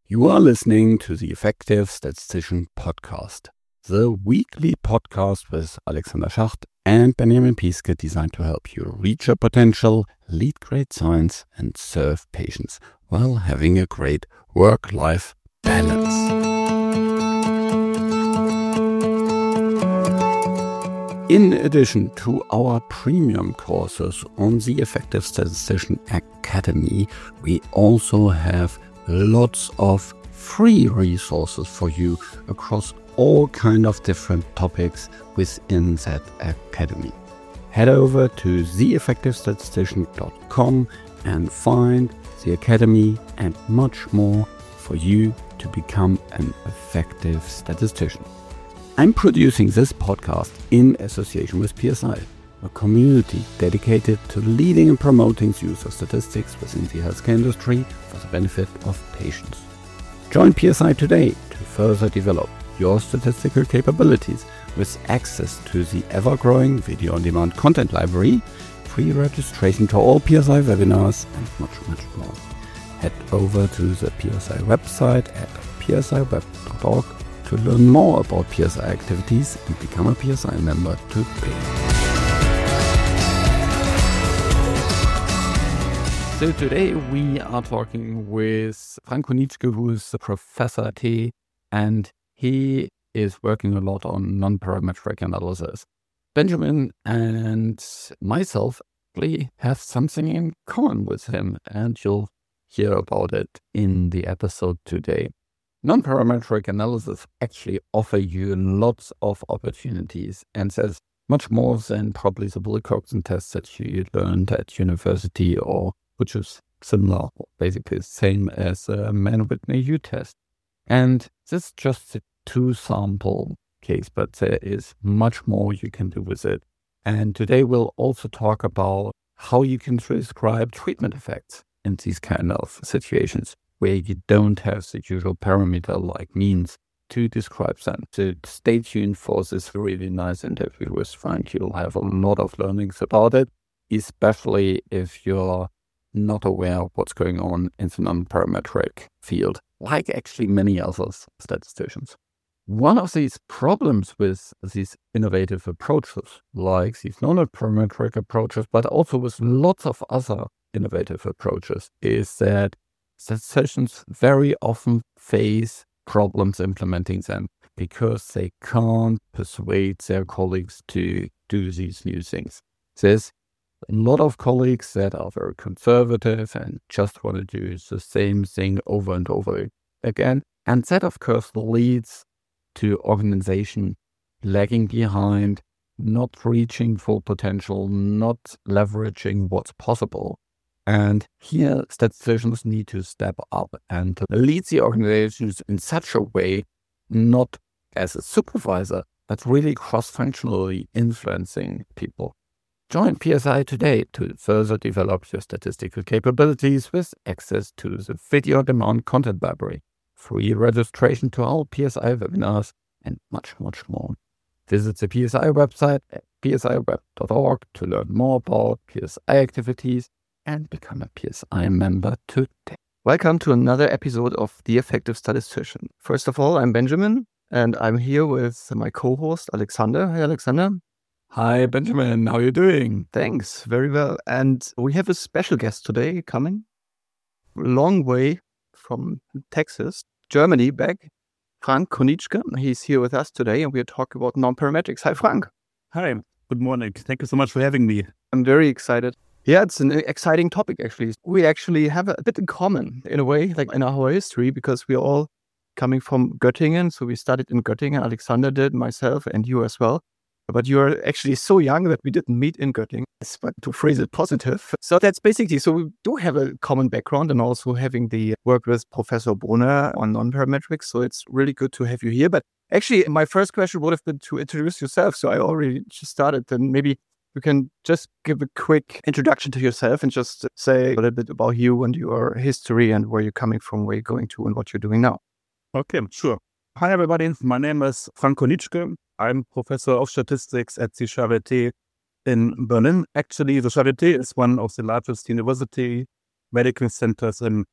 You are listening to the Effective Statistician Podcast, the weekly podcast with Alexander Schacht and Benjamin Piske designed to help you reach your potential, lead great science, and serve patients while having a great work-life balance. In addition to our premium courses on the Effective Statistician Academy, we also have lots of free resources for you across all kind of different topics within that academy. Head over to theeffectivestatistician.com and find the academy and much more for you to become an effective statistician. I'm producing this podcast in association with PSI, a community dedicated to leading and promoting the use of statistics within the healthcare industry for the benefit of patients. Join PSI today to further develop your statistical capabilities with access to the ever-growing video-on-demand content library, free registration to all PSI webinars, and much more. Head over to the PSI website at psiweb.org to learn more about PSI activities and become a PSI member today. So today we are talking with Frank Konieczka, who is a professor at TU, and he is working a lot on non-parametric analysis. Benjamin and myself actually have something in common with him, and you'll hear about it in the episode today. Non-parametric analysis actually offer you lots of opportunities and says much more than probably the Wilcoxon test that you learned at university, or which is similar, basically the same as a Mann-Whitney test. And this is just a 2-sample case, but there is much more you can do with it. And today we'll also talk about how you can describe treatment effects in these kind of situations, where you don't have the usual parameter like means to describe them. So stay tuned for this really nice interview with Frank. You'll have a lot of learnings about it, especially if you're not aware of what's going on in the non-parametric field, like actually many other statisticians. One of these problems with these innovative approaches, like these non-parametric approaches, but also with lots of other innovative approaches, is that statisticians very often face problems implementing them because they can't persuade their colleagues to do these new things. There's a lot of colleagues that are very conservative and just want to do the same thing over and over again. And that, of course, leads to organization lagging behind, not reaching full potential, not leveraging what's possible. And here, statisticians need to step up and lead the organizations in such a way, not as a supervisor, but really cross-functionally influencing people. Join PSI today to further develop your statistical capabilities with access to the video-on-demand content library, free registration to all PSI webinars, and much more. Visit the PSI website at psiweb.org to learn more about PSI activities and become a PSI member today. Welcome to another episode of The Effective Statistician. First of all, I'm Benjamin, and I'm here with my co-host, Alexander. Hi, Alexander. Hi, Benjamin. How are you doing? Thanks. Very well. And we have a special guest today coming a long way from Texas, Germany, back. Frank Konieczka. He's here with us today, and we're talking about non-parametrics. Hi, Frank. Hi. Good morning. Thank you so much for having me. I'm very excited. Yeah, it's an exciting topic, actually. We actually have a bit in common, in a way, like in our history, because we're all coming from Göttingen. So we studied in Göttingen. Alexander did, myself, and you as well. But you're actually so young that we didn't meet in Göttingen, but to phrase it positive. So that's basically, so we do have a common background, and also having the work with Professor Brunner on non-parametrics. So it's really good to have you here. But actually, my first question would have been to introduce yourself. So I already just started, then maybe you can just give a quick introduction to yourself and just say a little bit about you and your history and where you're coming from, where you're going to, and what you're doing now. Okay, sure. Hi, everybody. My name is Frank Konieczka. I'm professor of statistics at the Charité in Berlin. Actually, the Charité is one of the largest university medical centers in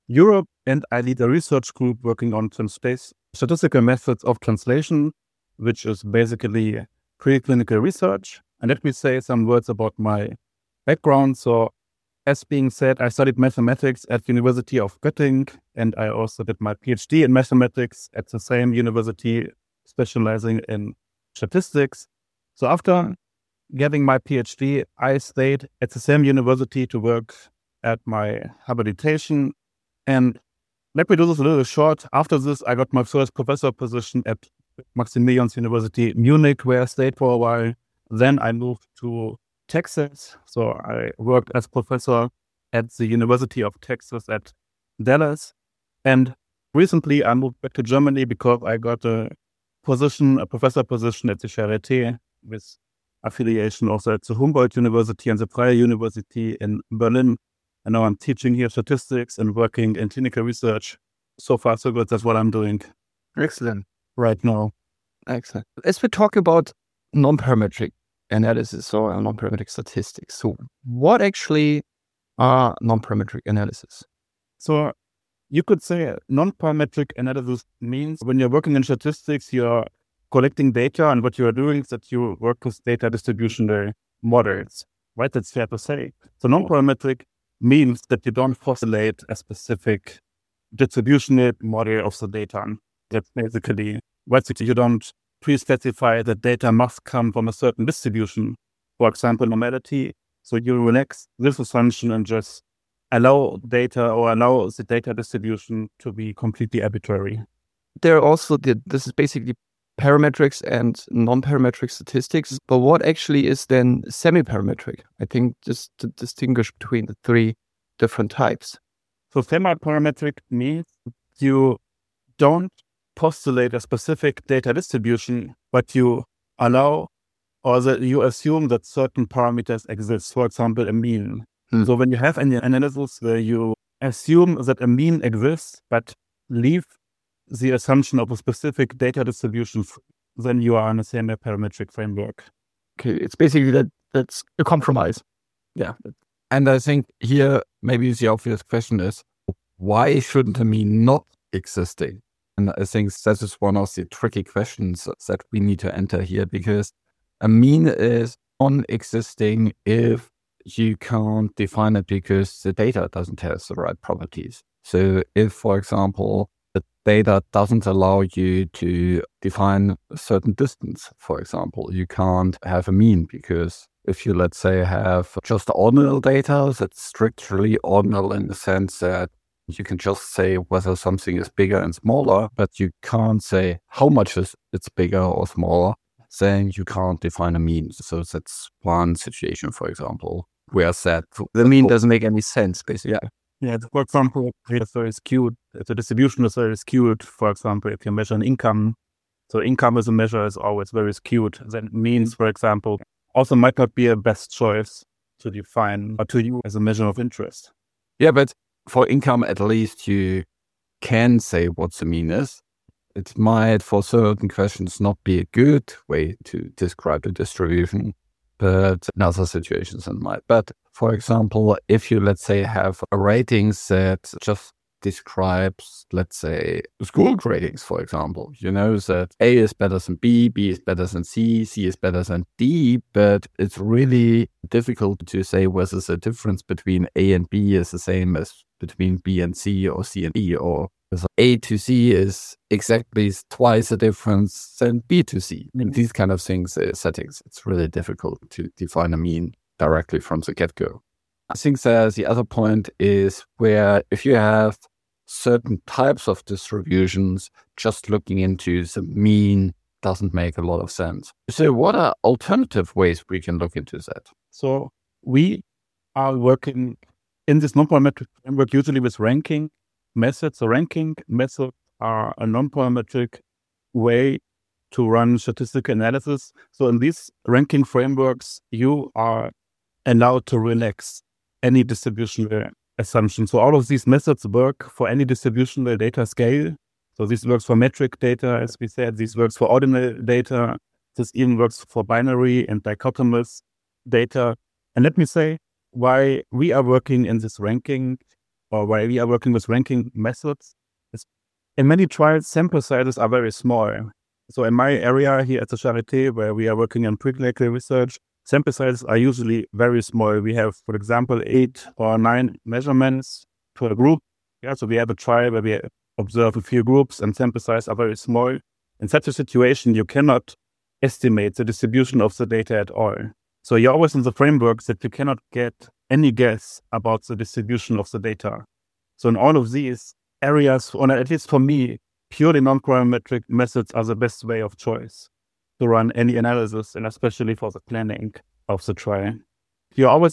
Europe, and I lead a research group working on statistical methods of translation, which is basically preclinical research. And let me say some words about my background. So, as being said, I studied mathematics at University of Göttingen, and I also did my PhD in mathematics at the same university, specializing in statistics. So after getting my PhD, I stayed at the same university to work at my habilitation. And let me do this a little short. After this, I got my first professor position at Maximilians University Munich, where I stayed for a while. Then I moved to Texas. So I worked as professor at the University of Texas at Dallas. And recently I moved back to Germany because I got a professor position at the Charité with affiliation also at the Humboldt University and the Freie University in Berlin. And now I'm teaching here statistics and working in clinical research. So far, so good. That's what I'm doing. Excellent. Right now. Excellent. As we talk about non-parametric analysis or non-parametric statistics, so what actually are non-parametric analysis? So you could say non-parametric analysis means when you're working in statistics, you're collecting data, and what you are doing is that you work with data distributional models, right? That's fair to say. So non-parametric means that you don't postulate a specific distributional model of the data. That's basically what you don't pre-specify that data must come from a certain distribution, for example, normality. So you relax this assumption and just allow the data distribution to be completely arbitrary. There are also this is basically parametrics and non-parametric statistics, but what actually is then semi-parametric? I think just to distinguish between the three different types. So semi-parametric means you don't postulate a specific data distribution, but you allow or that you assume that certain parameters exist, for example, a mean. So when you have an analysis where you assume that a mean exists, but leave the assumption of a specific data distribution, then you are in a semi-parametric framework. Okay, it's basically that's a compromise. Yeah. And I think here maybe the obvious question is, why shouldn't a mean not existing? And I think that is one of the tricky questions that we need to enter here, because a mean is non-existing if you can't define it because the data doesn't have the right properties. So if, for example, the data doesn't allow you to define a certain distance, for example, you can't have a mean, because if you, let's say, have just ordinal data that's strictly ordinal in the sense that you can just say whether something is bigger and smaller, but you can't say how much it's bigger or smaller, then you can't define a mean. So that's one situation, for example, where the mean doesn't make any sense, basically. Yeah, for example, it's very skewed. If the distribution is very skewed, for example, if you measure an income, so income as a measure is always very skewed. Then means, for example, also might not be a best choice to define or to use as a measure of interest. Yeah, but for income, at least you can say what the mean is. It might, for certain questions, not be a good way to describe the distribution, but in other situations it might. But for example, if you, let's say, have a ratings that just describes, let's say, school gradings, for example, you know that A is better than B is better than C is better than D, but it's really difficult to say whether the difference between A and B is the same as between B and C or C and E, or A to C is exactly twice the difference than B to C. In these kind of things, settings, it's really difficult to define a mean directly from the get-go. I think the other point is where if you have certain types of distributions, just looking into the mean doesn't make a lot of sense. So what are alternative ways we can look into that? So we are working in this non-parametric framework usually with ranking methods. So ranking methods are a non-parametric way to run statistical analysis. So in these ranking frameworks, you are allowed to relax any distributional assumption. So all of these methods work for any distributional data scale. So this works for metric data, as we said. This works for ordinal data. This even works for binary and dichotomous data. And let me say why we are working in this ranking or why we are working with ranking methods, is in many trials, sample sizes are very small. So in my area here at the Charité, where we are working on preclinical research, sample sizes are usually very small. We have, for example, 8 or 9 measurements per group. Yeah, so we have a trial where we observe a few groups and sample sizes are very small. In such a situation, you cannot estimate the distribution of the data at all. So you're always in the framework that you cannot get any guess about the distribution of the data. So in all of these areas, or at least for me, purely non-parametric methods are the best way of choice to run any analysis, and especially for the planning of the trial. You always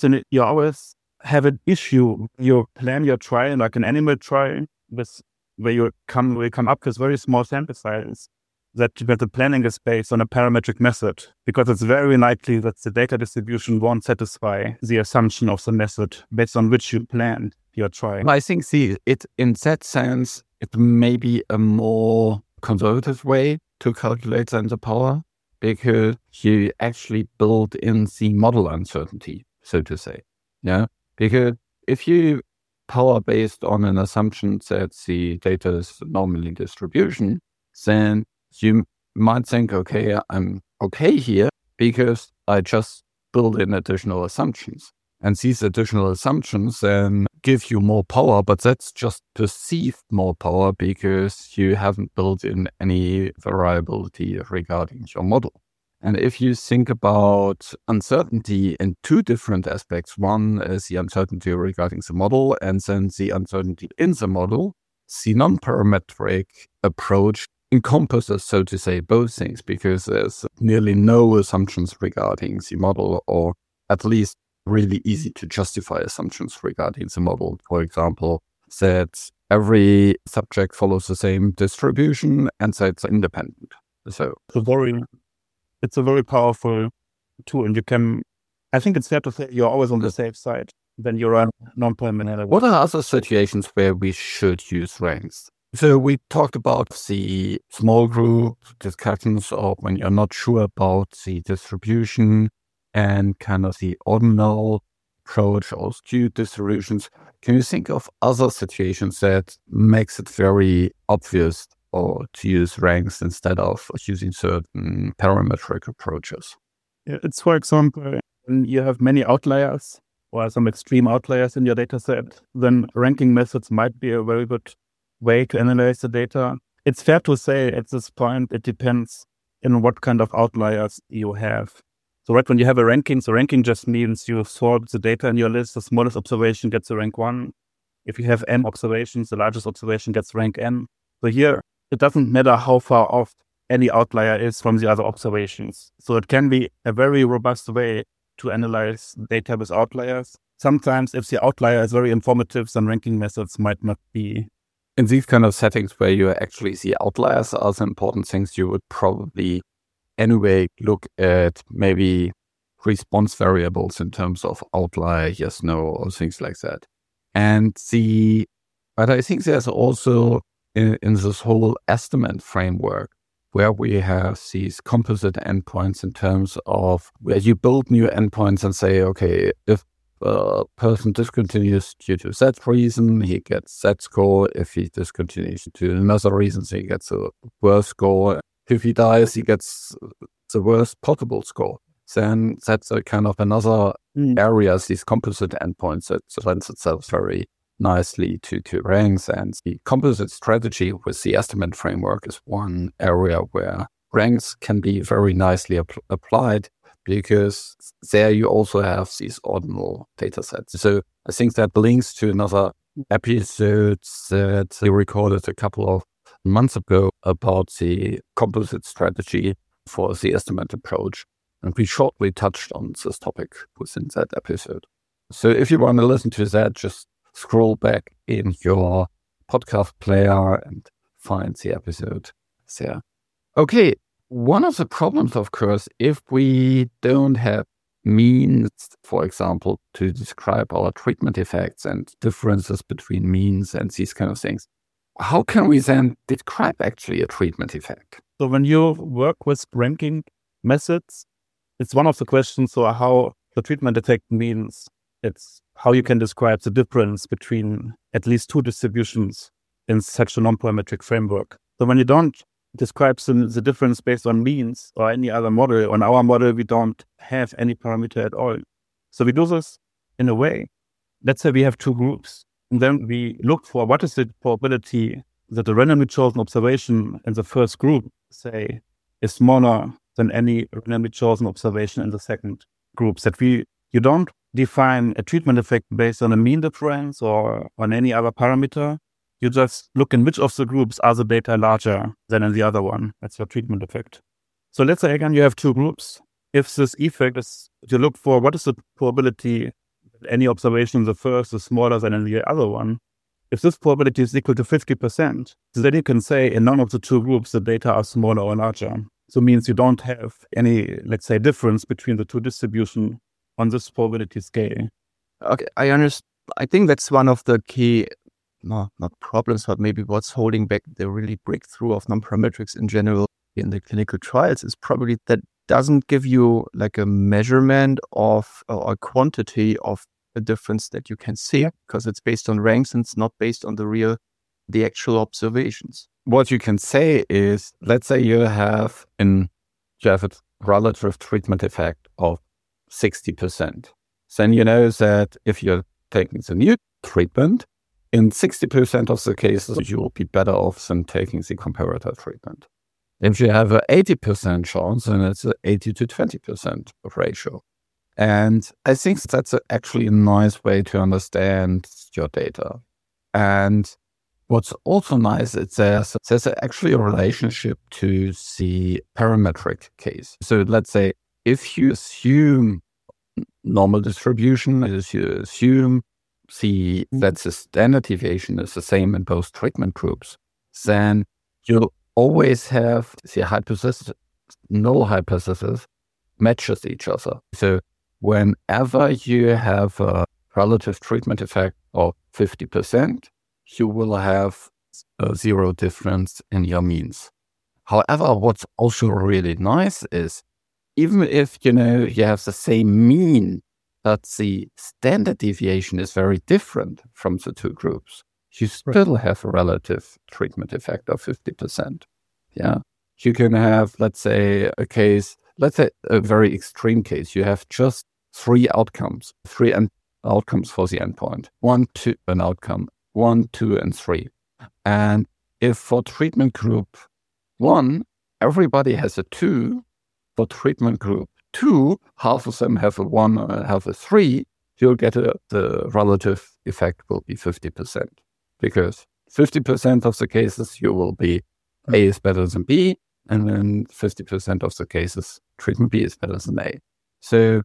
have an issue. You plan your trial like an animal trial, where you come up with very small sample sizes, that the planning is based on a parametric method, because it's very likely that the data distribution won't satisfy the assumption of the method based on which you planned your trial. I think it in that sense, it may be a more conservative way to calculate the power, because you actually build in the model uncertainty, so to say. Yeah, because if you power based on an assumption that the data is normally distribution, then you might think, okay, I'm okay here because I just build in additional assumptions. And these additional assumptions then give you more power, but that's just perceived more power because you haven't built in any variability regarding your model. And if you think about uncertainty in two different aspects, one is the uncertainty regarding the model, and then the uncertainty in the model, the non-parametric approach encompasses, so to say, both things, because there's nearly no assumptions regarding the model, or at least really easy to justify assumptions regarding the model. For example, that every subject follows the same distribution and that it's independent. So it's a very powerful tool, and I think it's fair to say you're always on the safe side when you run non-parametric. What are other situations where we should use ranks? So we talked about the small group discussions, or when you're not sure about the distribution, and kind of the ordinal approach or skewed distributions. Can you think of other situations that makes it very obvious or to use ranks instead of using certain parametric approaches? It's, for example, when you have many outliers or some extreme outliers in your data set, then ranking methods might be a very good way to analyze the data. It's fair to say at this point, it depends on what kind of outliers you have. So right when you have a ranking, so ranking just means you sort the data in your list. The smallest observation gets a rank 1. If you have n observations, the largest observation gets rank n. So here, it doesn't matter how far off any outlier is from the other observations. So it can be a very robust way to analyze data with outliers. Sometimes if the outlier is very informative, then ranking methods might not be. In these kind of settings where you actually see outliers are the important things, you would probably anyway look at maybe response variables in terms of outlier, yes, no, or things like that. But I think there's also in this whole estimate framework where we have these composite endpoints in terms of where you build new endpoints and say, okay, if a person discontinues due to that reason, he gets that score. If he discontinues due to another reason, he gets a worse score. If he dies, he gets the worst possible score. Then that's a kind of another area, these composite endpoints, that lends itself very nicely to ranks. And the composite strategy with the estimate framework is one area where ranks can be very nicely applied, because there you also have these ordinal data sets. So I think that links to another episode that we recorded a couple of months ago about the composite strategy for the estimate approach. And we shortly touched on this topic within that episode. So if you want to listen to that, just scroll back in your podcast player and find the episode there. Okay, one of the problems, of course, if we don't have means, for example, to describe our treatment effects and differences between means and these kind of things, how can we then describe actually a treatment effect? So when you work with ranking methods, it's one of the questions, so how the treatment effect means It's how you can describe the difference between at least two distributions in such a non-parametric framework. So when you don't describe the difference based on means or any other model, on our model, we don't have any parameter at all. So we do this in a way. Let's say we have two groups, and then we look for what is the probability that the randomly chosen observation in the first group, say, is smaller than any randomly chosen observation in the second group. That you don't define a treatment effect based on a mean difference or on any other parameter. You just look in which of the groups are the data larger than in the other one. That's your treatment effect. So let's say again, you have two groups. If this effect is, you look for what is the probability that any observation in the first is smaller than in the other one. If this probability is equal to 50%, then you can say in none of the two groups, the data are smaller or larger. So it means you don't have any, let's say, difference between the two distributions on this probability scale. Okay, I understand. I think that's one of the key, not problems, but maybe what's holding back the really breakthrough of non-parametrics in general in the clinical trials is probably that doesn't give you like a measurement of or a quantity of a difference that you can see, because it's based on ranks and it's not based on the actual observations. What you can say is, let's say you have a relative treatment effect of 60%. Then you know that if you're taking the new treatment, in 60% of the cases, you will be better off than taking the comparator treatment. If you have an 80% chance, then it's an 80 to 20% ratio. And I think that's actually a nice way to understand your data. And what's also nice is there's actually a relationship to the parametric case. So let's say if you assume normal distribution, if you assume that the standard deviation is the same in both treatment groups, then you'll always have the hypothesis, null hypothesis matches each other. So whenever you have a relative treatment effect of 50%, you will have a zero difference in your means. However, what's also really nice is even if, you have the same mean, but the standard deviation is very different from the two groups, you still have a relative treatment effect of 50%. Yeah. You can have, let's say, a very extreme case. You have just three outcomes for the endpoint. 1, 2, an outcome, 1, 2, and 3. And if for treatment group 1, everybody has a 2, for treatment group 2, half of them have a 1 or have a 3, you'll get the relative effect will be 50%. Because 50% of the cases you will be A is better than B, and then 50% of the cases treatment B is better than A. So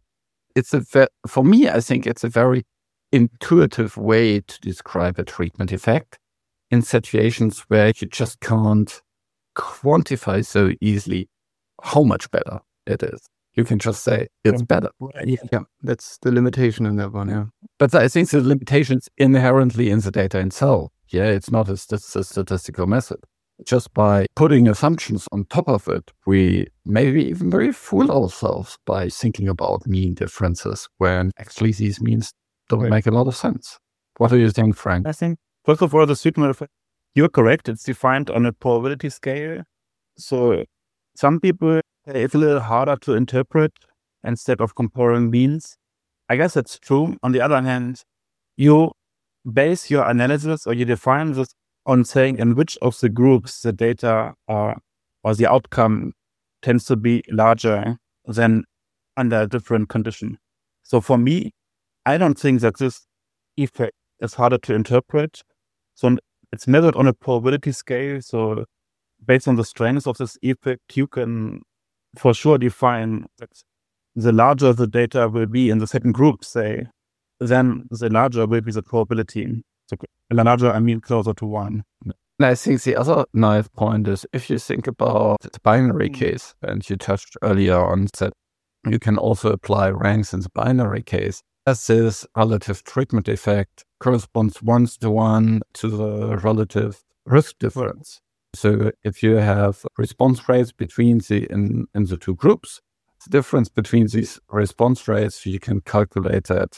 for me, I think it's a very intuitive way to describe a treatment effect in situations where you just can't quantify so easily how much better it is. You can just say it's better. Yeah, that's the limitation in that one, yeah. But I think the limitation is inherently in the data itself. Yeah, it's not a statistical method. Just by putting assumptions on top of it, we maybe even very fool ourselves by thinking about mean differences when actually these means don't make a lot of sense. What do you think, Frank? I think, first of all, the treatment effect, you're correct. It's defined on a probability scale. So some people, it's a little harder to interpret instead of comparing means. I guess that's true. On the other hand, you base your analysis or you define this on saying in which of the groups the data are or the outcome tends to be larger than under a different condition. So for me, I don't think that this effect is harder to interpret. So it's measured on a probability scale. So based on the strength of this effect, you can for sure define that the larger the data will be in the second group, say, then the larger will be the probability. So the larger, I mean closer to 1. And I think the other nice point is if you think about the binary case, and you touched earlier on that you can also apply ranks in the binary case, as this relative treatment effect corresponds 1-to-1 to the relative risk difference. So if you have response rates between in the two groups, the difference between these response rates, you can calculate that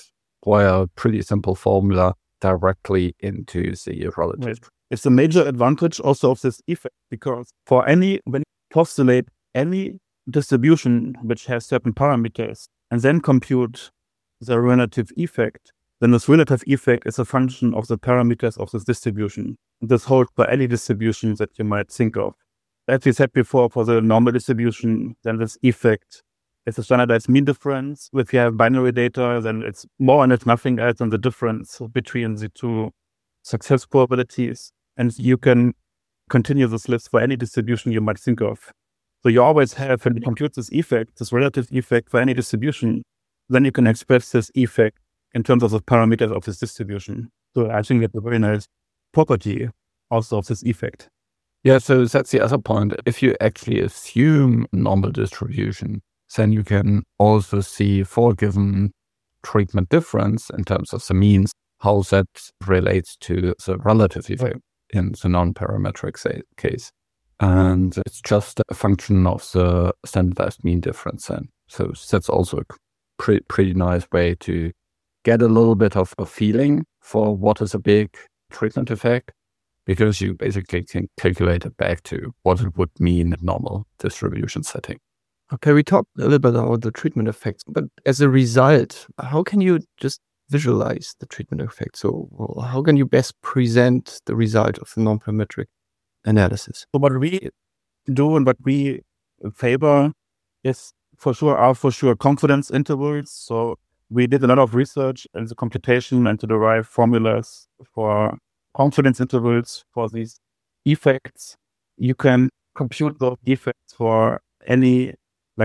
apply a pretty simple formula directly into the relative. Right. It's a major advantage also of this effect, because when you postulate any distribution which has certain parameters and then compute the relative effect, then this relative effect is a function of the parameters of this distribution. This holds for any distribution that you might think of. As we said before, for the normal distribution, then this effect is a standardized mean difference. If you have binary data, then it's more or less nothing else than the difference between the two success probabilities. And you can continue this list for any distribution you might think of. So you always have, when you compute this effect, this relative effect for any distribution, then you can express this effect in terms of the parameters of this distribution. So I think that's a very nice property also of this effect. Yeah, so that's the other point. If you actually assume normal distribution, then you can also see for a given treatment difference in terms of the means, how that relates to the relative effect in the non-parametric case. And it's just a function of the standardized mean difference then. So that's also a pretty nice way to get a little bit of a feeling for what is a big treatment effect, because you basically can calculate it back to what it would mean in normal distribution setting. Okay, we talked a little bit about the treatment effects, but as a result, how can you just visualize the treatment effect? So how can you best present the result of the non-parametric analysis? So what we do and what we favor is for sure confidence intervals. So we did a lot of research in the computation and to derive formulas for confidence intervals for these effects. You can compute those effects for any,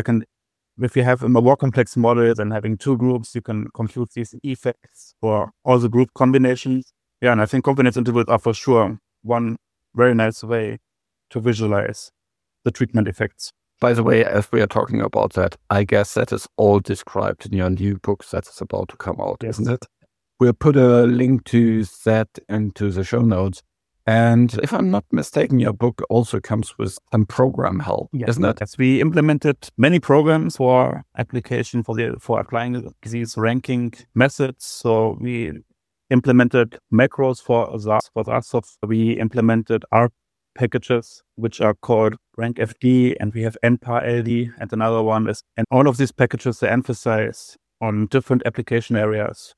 if you have a more complex model than having two groups, you can compute these effects for all the group combinations. Yeah, and I think confidence intervals are for sure one very nice way to visualize the treatment effects. By the way, as we are talking about that, I guess that is all described in your new book that is about to come out, yes, isn't it? We'll put a link to that into the show notes. And if I'm not mistaken, your book also comes with some program help, isn't it? Yes, we implemented many programs for application for applying these ranking methods. So we implemented macros for that. We implemented R packages, which are called RankFD, and we have NPAR-LD, and another one is, and all of these packages, they emphasize on different application areas.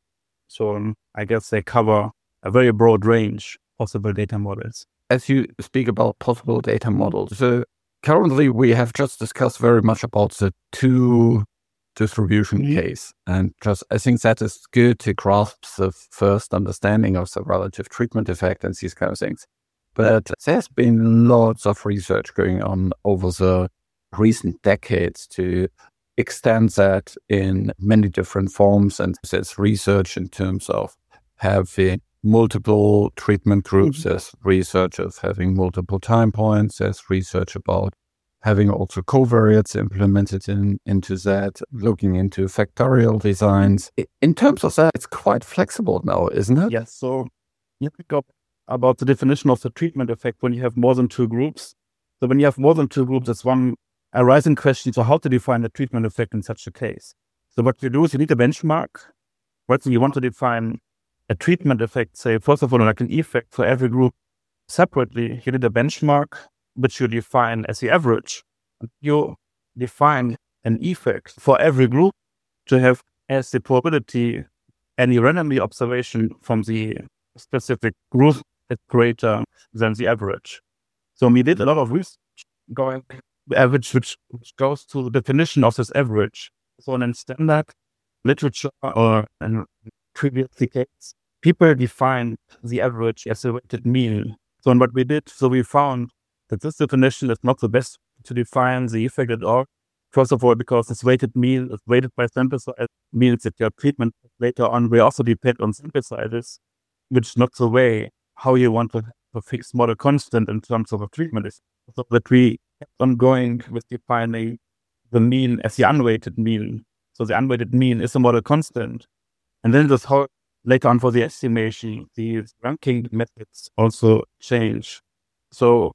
So I guess they cover a very broad range of possible data models. As you speak about possible data models, so currently we have just discussed very much about the two distribution case. And just I think that is good to grasp the first understanding of the relative treatment effect and these kind of things. But there's been lots of research going on over the recent decades to extend that in many different forms. And there's research in terms of having multiple treatment groups. There's research of having multiple time points. There's research about having also covariates implemented into that, looking into factorial designs. In terms of that, it's quite flexible now, isn't it? Yes. So you pick up about the definition of the treatment effect when you have more than two groups. So when you have more than two groups, that's one arising question. So how to define the treatment effect in such a case? So what you do is you need a benchmark. Right? So you want to define a treatment effect, say, first of all, like an effect for every group separately. You need a benchmark, which you define as the average. You define an effect for every group to have as the probability any randomly observation from the specific group is greater than the average. So we did a lot of research going average, which goes to the definition of this average. So in standard literature or in previous decades, people defined the average as a weighted mean. So what we did, we found that this definition is not the best to define the effect at all. First of all, because this weighted mean is weighted by sample size, means that your treatment later on will also depend on sample sizes, which is not the way how you want to have a fixed model constant in terms of a treatment. So that we kept on going with defining the mean as the unweighted mean. So the unweighted mean is a model constant. And then this whole later on for the estimation, the ranking methods also change. So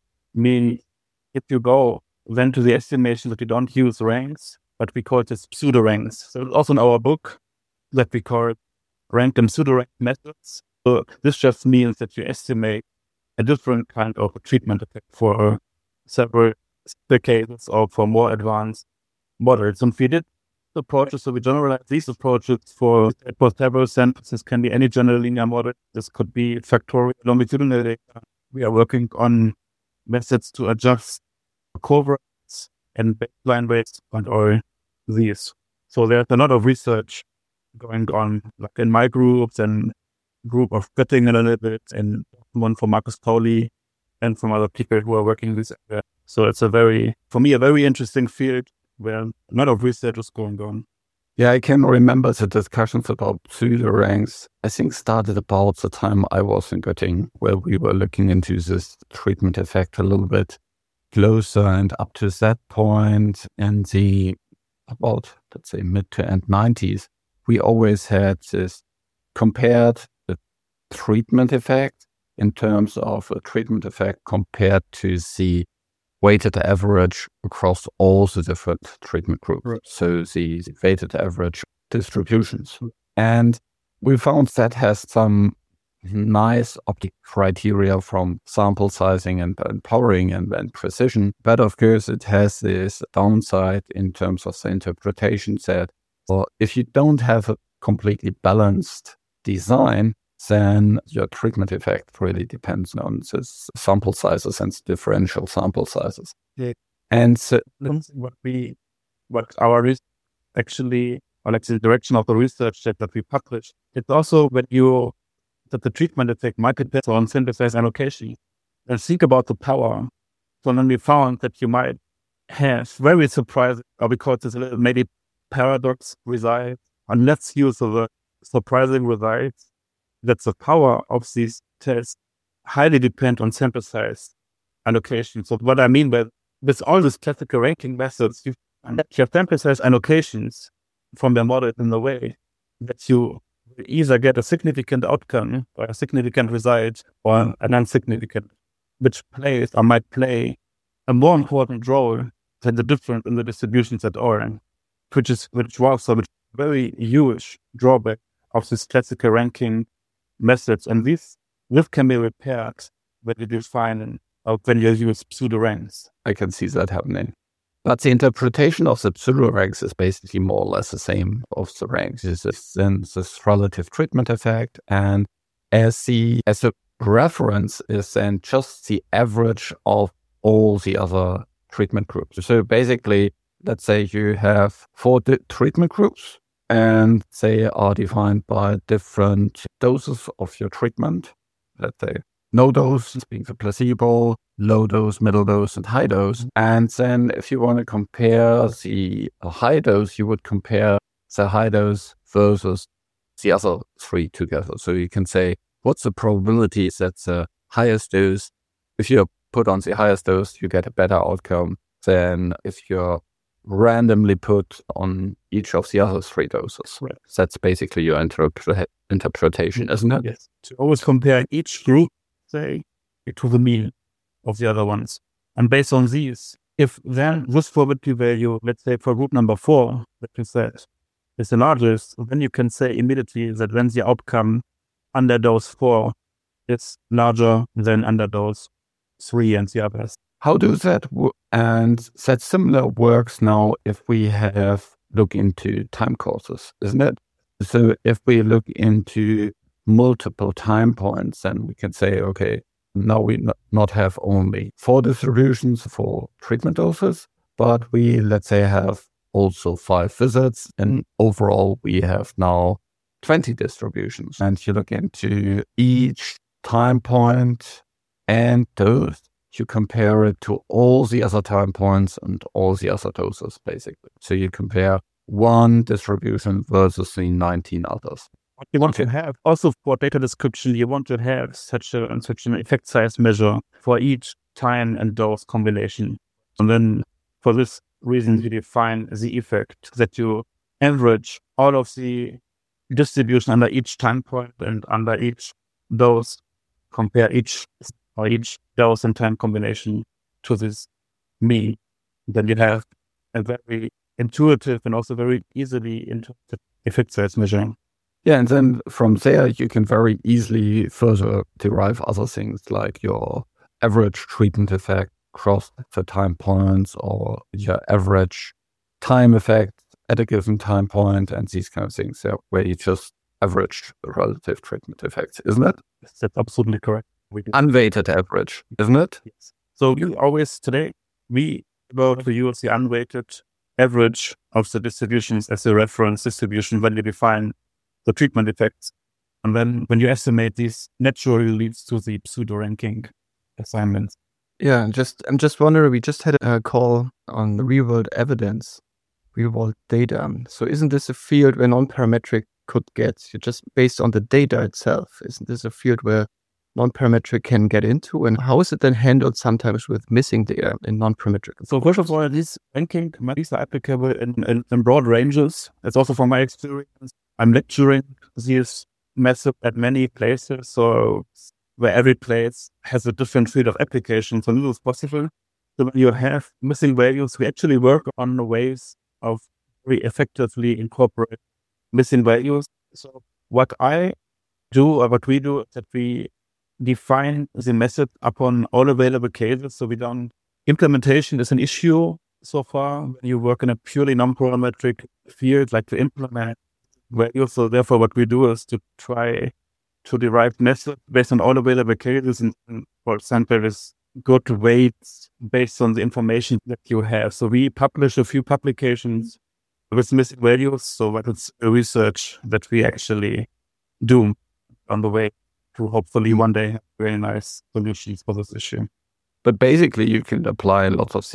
if you go then to the estimation that we don't use ranks, but we call this pseudo ranks. So it's also in our book that we call rank and pseudo-rank methods. So this just means that you estimate a different kind of treatment effect for several cases or for more advanced models. And we did approaches, so we generalized these approaches for several samples. Can be any general linear model. This could be factorial longitudinal data. We are working on methods to adjust covariance and baseline weights and all these. So there's a lot of research going on, like in my groups and group of Göttingen a little bit, and one from Markus Pauli and from other people who are working in this area. So it's for me, a very interesting field where a lot of research is going on. Yeah, I can remember the discussions about pseudo-ranks, I think started about the time I was in Göttingen, where we were looking into this treatment effect a little bit closer. And up to that point in about, let's say, mid to end 90s, we always had this compared the treatment effect in terms of a treatment effect compared to the weighted average across all the different treatment groups. Right. So the weighted average distributions. And we found that has some nice optic criteria from sample sizing and powering and precision. But of course, it has this downside in terms of the interpretation that if you don't have a completely balanced design, then your treatment effect really depends on the sample sizes and differential sample sizes. Yeah. And so what our research actually, or like the direction of the research that we published, it's also that the treatment effect might depend on synthesis allocation. And think about the power. So then we found that you might have very surprising, or because there's a little maybe paradox resides, and let's use the surprising results, that the power of these tests highly depend on sample size allocation. So what I mean by with all these classical ranking methods, you have sample size allocations from the model in the way that you either get a significant outcome or a significant result or an insignificant, which plays or might play a more important role than the difference in the distributions at all, which was a very huge drawback of this classical ranking methods. And this can be repaired when you define or when you use pseudo ranks. I can see that happening. But the interpretation of the pseudo ranks is basically more or less the same of the ranks. It's this relative treatment effect, and as a reference is then just the average of all the other treatment groups. So basically, let's say you have 4 treatment groups, and they are defined by different doses of your treatment. Let's say no dose being the placebo, low dose, middle dose, and high dose. And then if you want to compare the high dose, you would compare the high dose versus the other 3 together. So you can say, what's the probability that the highest dose, if you put on the highest dose, you get a better outcome than if you're randomly put on each of the other 3 doses. Right. That's basically your interpretation, isn't it? Yes. To always compare each group, say, to the mean of the other ones. And based on these, if then this probability value, let's say for group number 4, that you said, is the largest, then you can say immediately that then the outcome under dose 4 is larger than under dose 3 and the others. How do that work? And that similar works now if we look into time courses, isn't it? So if we look into multiple time points, then we can say, okay, now we not have only 4 distributions for treatment doses, but we, let's say, have also 5 visits, and overall we have now 20 distributions. And you look into each time point and dose, you compare it to all the other time points and all the other doses, basically. So you compare one distribution versus the 19 others. What you want to have, also for data description, you want to have such an effect size measure for each time and dose combination. And then for this reason, you define the effect that you average all of the distribution under each time point and under each dose, compare each dose and time combination to this mean. Then you have a very intuitive and also very easily interpreted effect size measuring. Yeah, and then from there, you can very easily further derive other things like your average treatment effect across the time points or your average time effect at a given time point and these kind of things, where you just average the relative treatment effects, isn't it? Yes, that's absolutely correct. Unweighted average, isn't it? Yes. So we go to use the unweighted average of the distributions as a reference distribution when you define the treatment effects. And then when you estimate these, naturally leads to the pseudo-ranking assignments. Yeah, I'm just wondering, we just had a call on real-world evidence, real-world data. So isn't this a field where non-parametric could get, just based on the data itself? Isn't this a field where non-parametric can get into? And how is it then handled sometimes with missing data in non-parametric? So first of all, these ranking these are applicable in broad ranges. That's also from my experience. I'm lecturing these methods at many places, so where every place has a different field of application. So this is possible. So when you have missing values, we actually work on ways of very effectively incorporate missing values. So what I do, or what we do, is that we define the method upon all available cases. So implementation is an issue so far when you work in a purely non-parametric field, like to implement values. So therefore, what we do is to try to derive methods based on all available cases. And for example, is good weights based on the information that you have. So we publish a few publications with missing values. So that is research that we actually do on the way to hopefully one day have very nice solutions for this issue. But basically, you can apply lots of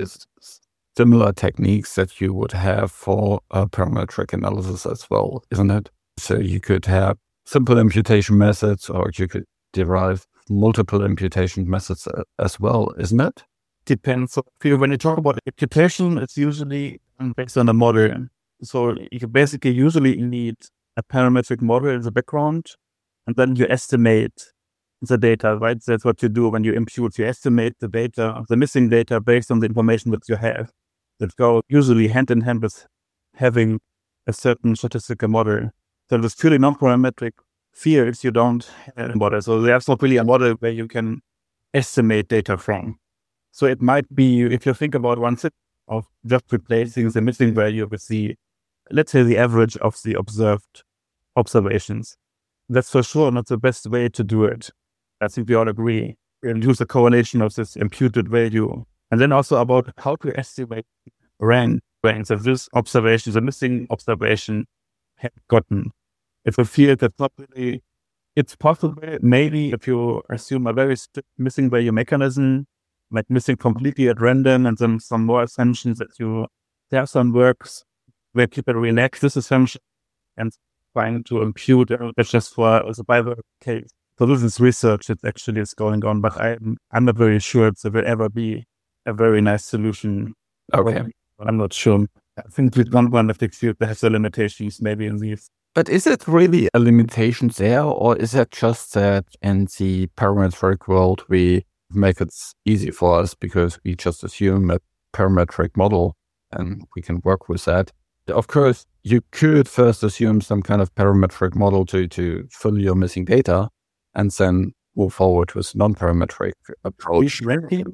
similar techniques that you would have for parametric analysis as well, isn't it? So you could have simple imputation methods, or you could derive multiple imputation methods as well, isn't it? Depends. So when you talk about imputation, it's usually based on a model. So you basically usually need a parametric model in the background, and then you estimate the data, right? That's what you do when you impute. You estimate the data, the missing data, based on the information that you have. That go usually hand in hand with having a certain statistical model. So with purely non-parametric fields, you don't have a model. So there's not really a model where you can estimate data from. So it might be, if you think about one set of just replacing the missing value with the, let's say, the average of the observed observations. That's for sure not the best way to do it. I think we all agree. We'll use a correlation of this imputed value. And then also about how to estimate ranks of this observation, the missing observation have gotten. It's a field that's not really, it's possible, maybe if you assume a very strict missing value mechanism, like missing completely at random, and then some more assumptions that there are some works where people relax this assumption and trying to impute just for the Bible case. So this is research that actually is going on, but I'm not very sure there will ever be a very nice solution. Okay. I'm not sure. I think with one of the field that has the limitations maybe in these. But is it really a limitation there, or is it just that in the parametric world we make it easy for us because we just assume a parametric model and we can work with that? Of course, you could first assume some kind of parametric model to fill your missing data and then move forward with non-parametric approach.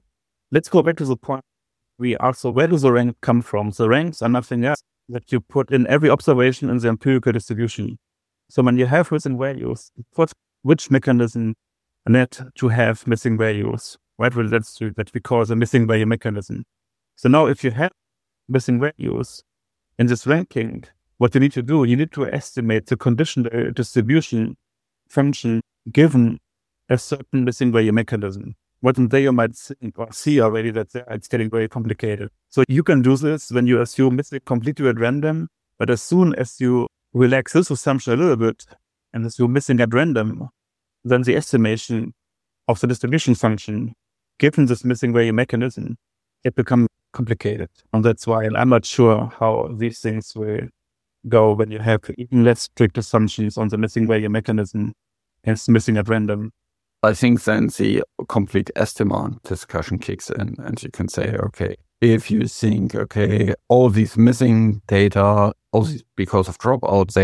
Let's go back to the point. Where does the rank come from? The ranks are nothing else that you put in every observation in the empirical distribution. So when you have missing values, which mechanism need to have missing values, right? Well, that's that we call the missing value mechanism. So now if you have missing values in this ranking, what you need to do, you need to estimate the conditional distribution function given a certain missing value mechanism. What there you might think or see already that it's getting very complicated. So you can do this when you assume missing completely at random, but as soon as you relax this assumption a little bit and assume missing at random, then the estimation of the distribution function, given this missing value mechanism, it becomes complicated. And that's why I'm not sure how these things will go when you have even less strict assumptions on the missing value mechanism as missing at random. I think then the complete estimate discussion kicks in and you can say, okay, if you think, okay, all these missing data, all these because of dropout, they are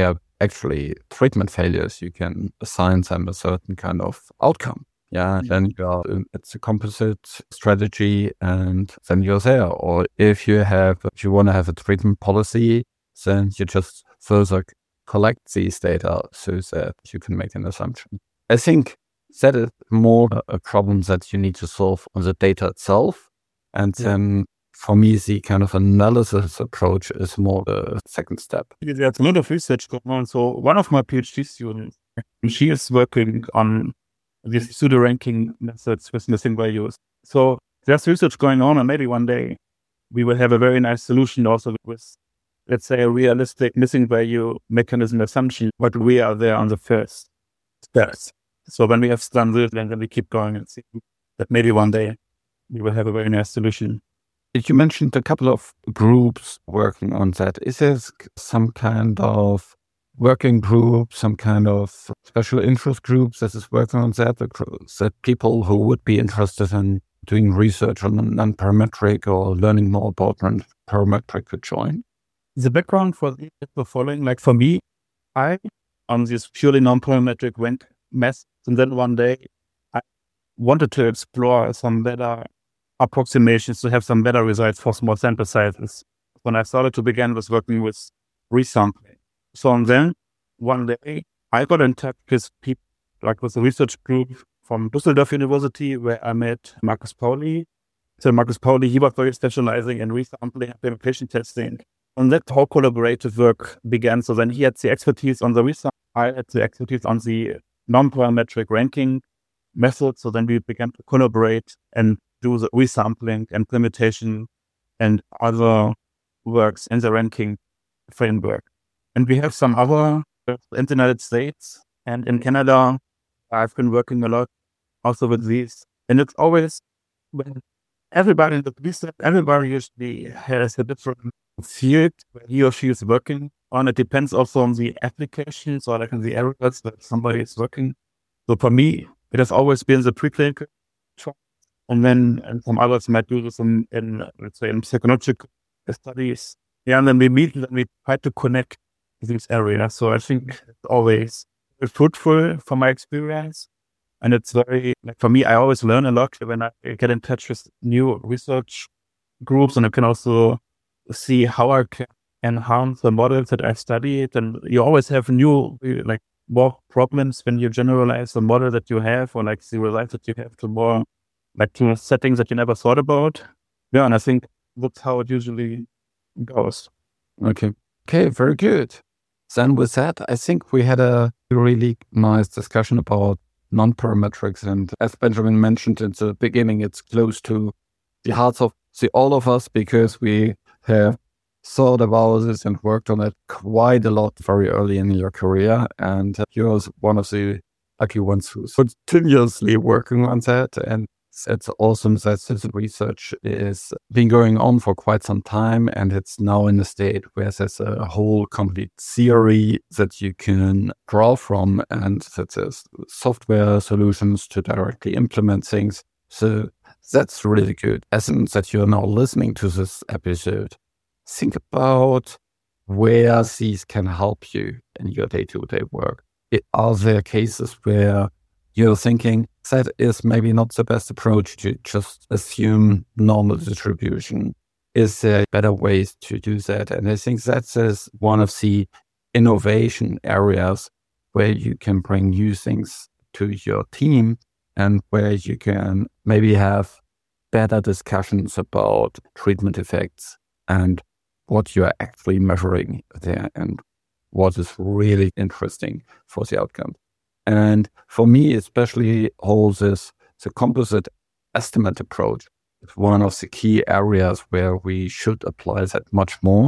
actually treatment failures, you can assign them a certain kind of outcome. Yeah, then it's a composite strategy, and then you're there. Or if you want to have a treatment policy, then you just further collect these data so that you can make an assumption. I think that is more a problem that you need to solve on the data itself. And then for me, the kind of analysis approach is more the second step. There's a lot of research going on. So one of my PhD students, she is working on these pseudo-ranking methods with missing values. So there's research going on, and maybe one day we will have a very nice solution also with, let's say, a realistic missing value mechanism assumption, but we are there on the first steps. So when we have done this, then we keep going and see that maybe one day we will have a very nice solution. You mentioned a couple of groups working on that. Is there some kind of working group, some kind of special interest group that is working on that people who would be interested in doing research on non-parametric or learning more about non-parametric could join? The background for this is the following. Like for me, I on this purely non-parametric went mess, and then one day I wanted to explore some better approximations to have some better results for small sample sizes. When I started to begin with working with resampling. So then one day I got in touch with people, like with a research group from Düsseldorf University, where I met Markus Pauli. So Markus Pauli, he was very specializing in resampling and implementation testing. And that whole collaborative work began. So then he had the expertise on the resampling, I had the expertise on the non-parametric ranking method. So then we began to collaborate and do the resampling, implementation, and other works in the ranking framework. And we have some other in the United States and in Canada. I've been working a lot also with these. And it's always when everybody in the research, everybody usually has a different field where he or she is working on. It depends also on the applications or like in the areas that somebody is working. So for me, it has always been the preclinical track. And then some others might do this in let's say, in psychological studies. Yeah, and then we meet and we try to connect these areas. So I think it's always fruitful from my experience. And it's very, like for me, I always learn a lot when I get in touch with new research groups, and I can also see how I can enhance the models that I studied. And you always have new, like, more problems when you generalize the model that you have, or like the results that you have to more, like, to settings that you never thought about. Yeah, and I think that's how it usually goes. Okay, very good. Then with that, I think we had a really nice discussion about non-parametrics. And as Benjamin mentioned in the beginning, it's close to the hearts of all of us, because we have thought about this and worked on it quite a lot very early in your career. And you're one of the lucky ones who's continuously working on that. And it's awesome that this research is been going on for quite some time, and it's now in a state where there's a whole complete theory that you can draw from, and that there's software solutions to directly implement things. So that's really good. As in that you're now listening to this episode, think about where these can help you in your day-to-day work. Are there cases where you're thinking that is maybe not the best approach to just assume normal distribution? Is there better ways to do that? And I think that is one of the innovation areas where you can bring new things to your team, and where you can maybe have better discussions about treatment effects and what you are actually measuring there and what is really interesting for the outcome. And for me, especially the composite estimate approach is one of the key areas where we should apply that much more.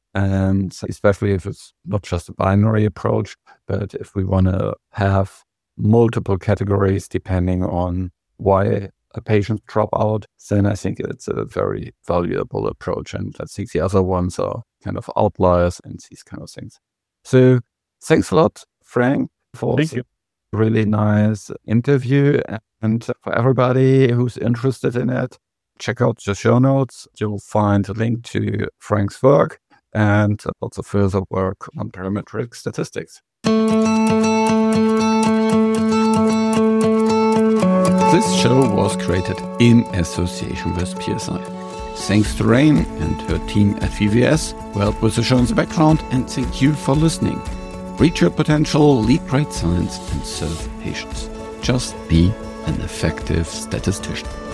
And especially if it's not just a binary approach, but if we want to have multiple categories depending on why a patient drop out, then I think it's a very valuable approach. And I think the other ones are kind of outliers and these kind of things. So thanks a lot, Frank, for Thank you. Really nice interview. And for everybody who's interested in it, check out the show notes. You'll find a link to Frank's work and also further work on parametric statistics. This show was created in association with PSI. Thanks to Rain and her team at VVS who helped with the show in the background, and thank you for listening. Reach your potential, lead great science, and serve patients. Just be an effective statistician.